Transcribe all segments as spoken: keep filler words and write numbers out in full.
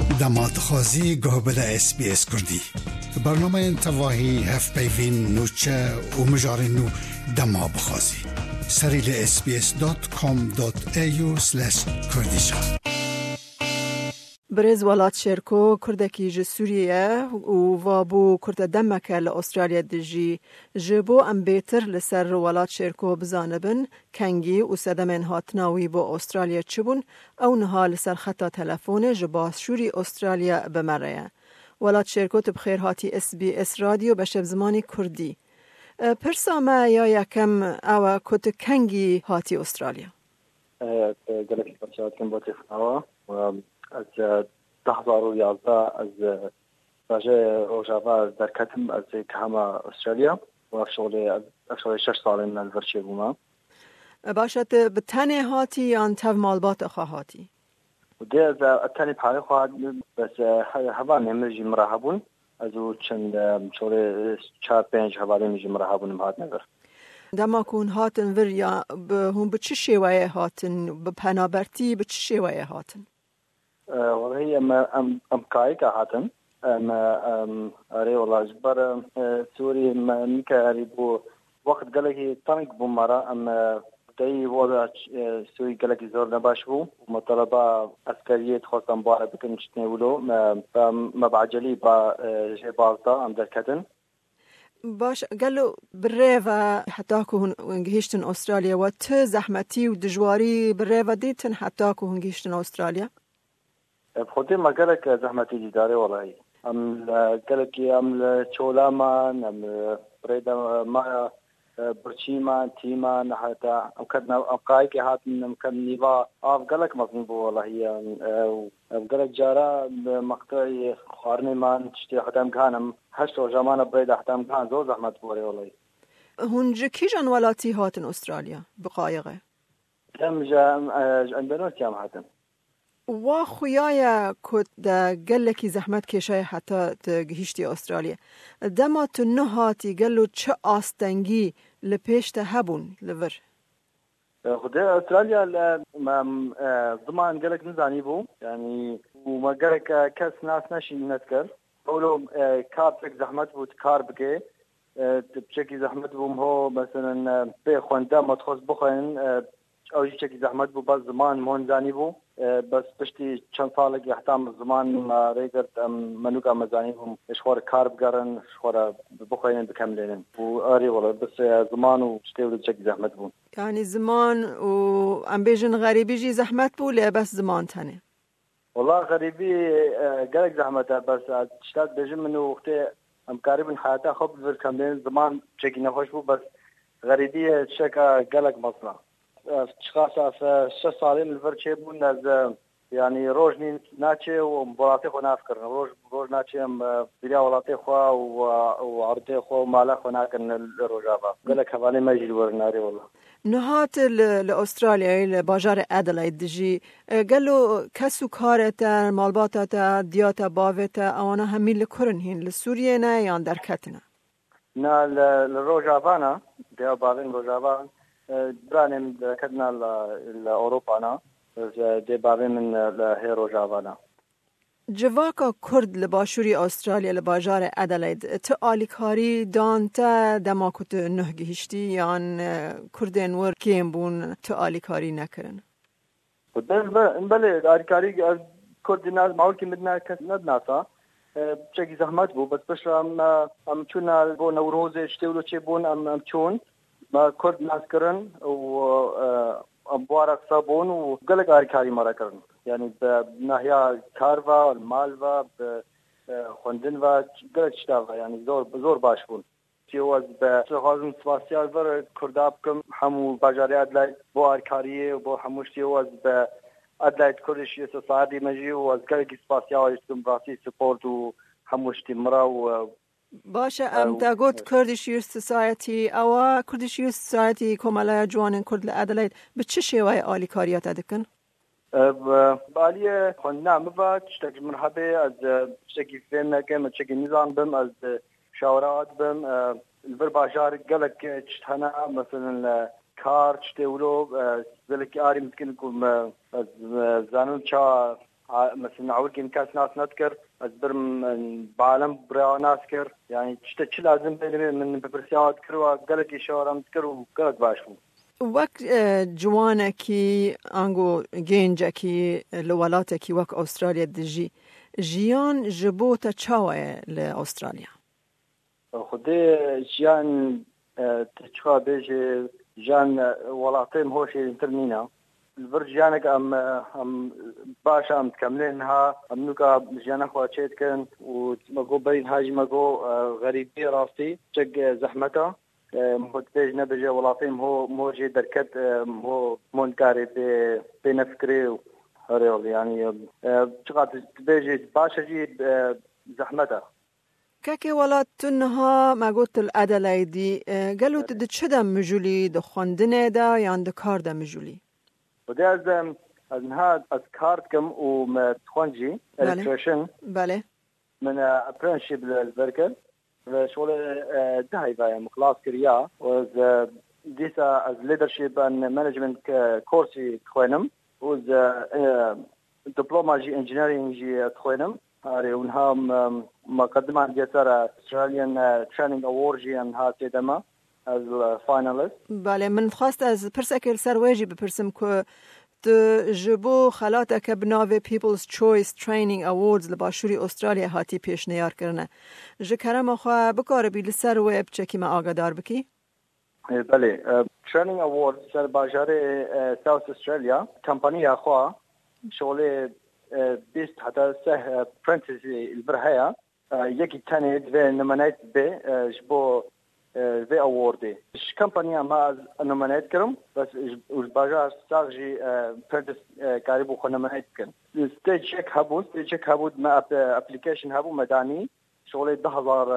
دمات خازی گهبده اس بی اس کردی برنامه انتواهی هف بیوین نوچه و مجاری نو دما بخازی سریل اس بی اس دات کام دات ای یو سلش کردیشا. برز ولات شرکو کردکی ج سوریه و وابو کرد دمک لأسترالیا دجی جبو ام بیتر لسر ولات شرکو بزانبن کنگی و سدمن هاتناوی با استرالیا چبون او نها لسر خطا تلفون جباس شوری استرالیا بمره. ولات شرکو تبخیر هاتی اس بی اس رادیو بشب زمانی کردی. پرسا ما یا یکم او کت کنگی هاتی استرالیا؟ گلکی بچهات کن با تخناوا و از ده هزار و یازده از راجع روجاوا در کتم از کهما استرالیا و افشغل افشغل شش سال من الورشی بوما. باشد بتنه هاتی یا تف مالبات خواهاتی؟ و ده از التنه بحالی خواهد بس هوا نمیجی مرحبون از او چند شغل چهار پنج هوا نمیجی مرحبون مهات نظر. دما کون هاتن ور یا هم به چه شیوه هاتن به پنابرتی به چه شیوه هاتن؟ والله ام ام ام كاي كهاتن ام ام اري والله جبر سوري منك اريبو وقت قالك طنق بمرة ام داي وضع سوري قالك زور نباشبو ومطالبة عسكرية خاصة مبارا بكن تناولو ما بعجلي با جي بالطا ام دركتن باش قالوا بالريفة حتاكو هنجيشتن أستراليا وت زحمتي ودجواري بالريفة ديتن حتاكو هنجيشتن أستراليا بخوتي ما قالك زحمتي دي داري والله ام قالك ام تشولامان ام بريدا ما برشيمان تيمان حتى ام كدنا ام قايك هاتن ام كد نيفا اف قالك مظنبو والله هي ام قالك جارا مقطعي خارني مان تشتي حتى ام كان هشت جمانه بريدا حتى ام كان زور زحمت بوري والله هنج كيجان ولاتي هاتن أستراليا بقايغه كم جا عندنا كم هاتن و خویای کد گلکی زحمت کشای حتی تگهیشتی استرالیا دما تو نهاتی گلو چه آستنگی لپیشت هبون لور خدا استرالیا ضمان قالك نزاني بو يعني وما قالك كاس ناس ناشي نذكر قولوا كاربك زحمت بو تكار بكي بشكل زحمت بو هو مثلا بخواندا ما تخص بخين او شكل زحمت بو بس زمان مون زاني بو بس بشتي چند سالك يحتام زمان ما ريقرت منوكا مزانيهم شخور كارب قرن شخور بخوين بكملين واري والله بس زمان وشتي ولد شكل زحمت بو يعني زمان و ام بيجن غريبي جي زحمت بو ليه بس زمان تاني والله غريبي قالك زحمت بس اشتاد بيجن منو وقتي ام قريب حياته خب بكملين زمان شكل نخوش بو بس غريبي شكا قالك مصنع شخصا في شش سالين الفرشة بون از يعني روجني ناتشي ومباراتي خو نافكر روج روج ناتشي ام بيا ولاتي خو وعرضي خو مالا خو ناكن الروجابا قالك حوالي ما يجي ورناري والله نهات لاستراليا لباجار ادلايد دجي قالوا كسو كارتا مالباتا دياتا بافتا اوانا همين لكرنهين لسوريا نا يان دركتنا نا للروجابانا ديا بافين روجابان برانم كدنا لأوروبا نا دي بابي من لهيرو جافانا جواكا كرد لباشوري أستراليا لباجار أدلايد تآلي كاري دانتا دما كنت نهجي هشتي يان كردين ور كيم بون تآلي كاري نكرن بله آلي كاري كرد ناس معول كي مدنا كس ندناسا بشكل زحمت بو بس بش ام ام چونا بو نوروز اشتولو چه بون ام ام چون ما كرد ناس كرن و أبوارك صابون وقلق آري كاري مرة كرن يعني بناحية كارفا المالفا بخندنفا قلق شتافا يعني زور زور باشبون تيواز بخازم سباسيال فر كردابكم حمو باجاري أدلايد بو آري كاريه وبو حموش تيواز بأدلايد كردش يسوسادي مجي وز قلق سباسيال يستم براسي سبورت وحموش تيمرا و باشه ام تا گوت کردیش یوز سوسایتی او کردیش یوز سوسایتی کمالای جوانن کرد لعدلاید به چه شیوه آلی کاریات ادکن؟ باليه خلنا مفا تشتكي مرحبا از تشتكي فينا كما تشتكي نظام بم از شاورات بم البرباجار قالك تشتهنا مثلا كار تشتولو ذلك اري ممكن يكون زانون شا مثلا عول كي كاس ناس نذكر أزبر بعالم برا ناس كر يعني تشتى لازم من ببرسيات كروا قالك إشارة مذكر وقالك باشو وقت جوانا كي أنغو جينجا كي لولاتا كي وقت أستراليا دجي جيان جبوتا تشاوية لأستراليا خدي جيان تشوا بيجي جان ولاتهم هوشي انترمينا البرجانك أم أم باشا أم تكملينها أم نوكا جانا خواتشيت كان ومقو بين هاجي مقو غريبي راستي شق زحمتها مهتج نبجة ولاتهم هو موجي دركت هو منكاري بنفكري هريول يعني شقات بيجي باشا جي زحمتها كاكي ولات تنها ما قلت الأدلايدي قالوا تدشدا مجولي دخوندنه دا يعني دكار دا مجولي وده از از نها از کارت کم و متخونجي الكتريشن بله من apprenticeship للبركل وشغل دهي باي مخلاص كريا وز ديسا از leadership and management كورسي تخوينم وز diploma جي engineering جي تخوينم هاري ونها مقدمة عن جسر Australian Training Award جي انها تدما از فاينالست. بله من خواست از پرسکل سرواجی بپرسم که تجبو خلاتك بناوی People's Choice Training Awards لباشوری استرالیا هاتی پیش نیار کرنه. جکرم خواه بکار بی لسر ویب چکی ما آگادار بکی؟ بله. Training Awards سر باجار South Australia کمپانی خواه شغل بیست حتی سه پرنتس البرهایا یکی تاني دوی نمانیت به جبو في أوردي. إيش كمبانيا ما نمانيت كرم بس إيش باجار ساقجي برنتس قريب وخنمانيت كن. ستيج شيك هابو ستيج شيك هابو ما أبليكيشن هابو مداني شغلي ده هزار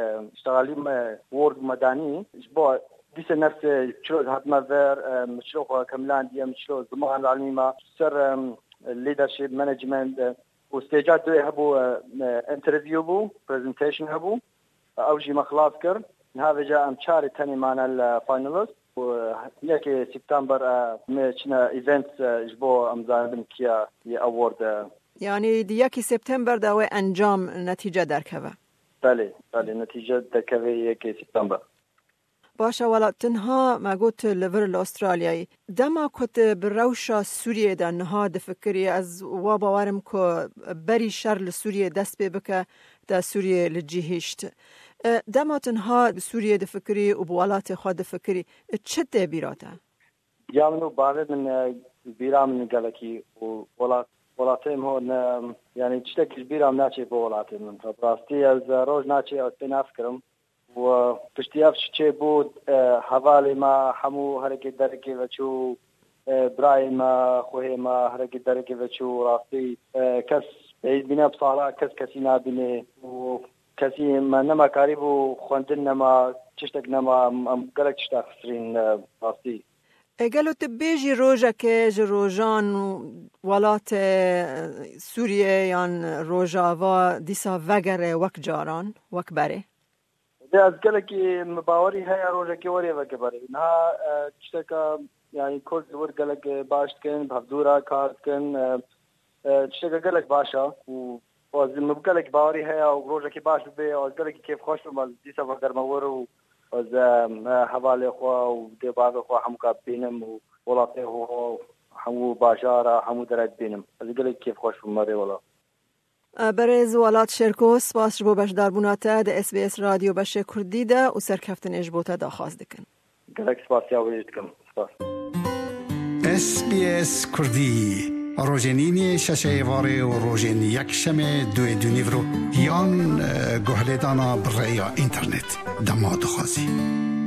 اشتغالي وورد مداني إيش بوا ديس نفس شلون هاد ما فير مشروع كملان دي مشروع زمان العلمي ما سر leadership management وستيجات دوي هابو انترفيو بو برزنتيشن هابو أوجي مخلاص كر. هذا جاء مشاري تاني معنا الفاينالست وياكي سبتمبر مشنا ايفنت جبو امزان كيا يأورد يعني دياكي سبتمبر داوي انجام نتيجة دركبه بله بله نتيجة دركبه ياكي سبتمبر باشا ولا تنها ما قلت لفر الأسترالياي دما كنت بروشة سوريا دا نها دفكري از وابا وارم كو بري شر لسوريا دست ببكا دا سوريا لجيهشت دما تنها بسوريا دفكري وبوالات خوا دفكري تشد بيراتا يامنو بارد من بيرا من قالكي وولات ولاتهم هون يعني تشتك بيرا ناتشي بولاتهم من فبراستي از روز ناتشي اتنافكرم وبشتياف شيء بود حوالي ما حمو هركي دركي وشو برايم ما خوه ما هركي دركي وشو راستي كس بعيد بنا بصالة كس كسينا بنا وكسي ما نما قريبو خوندن ما تشتك نما قالك تشتاق سرين راستي قالوا تبيجي روجا كيج روجان ولات سوريا يعني روجا و ديسا وغره وك جاران وك بره از گلکی مباوری هیا روزه کی وری وکبره نه چتکا یعنی کل ور گلک باشت کن بحضورا کارت کن چتکا گلک باشا و از مبگلک باوری هیا روزه کی باش به از گلکی کیف خوش مال دیسا وگر مورو از حواله خو و دی بعد خو هم کا بینم و ولاته هو همو باشارا همو درت بینم از گلک کیف خوش مره ولا برز ولات شرکو سپاس بو بشدار بوناته ده اس بی اس رادیو بشه کردی ده و سرکفتن اجبوته دا خواست دکن گلک سپاس یا ویدکم سپاس اس بی اس کردی روزنینی ششه واره و روزن یک شمه دوی دونیورو یان گهلیدانا برای اینترنت دما دخوازی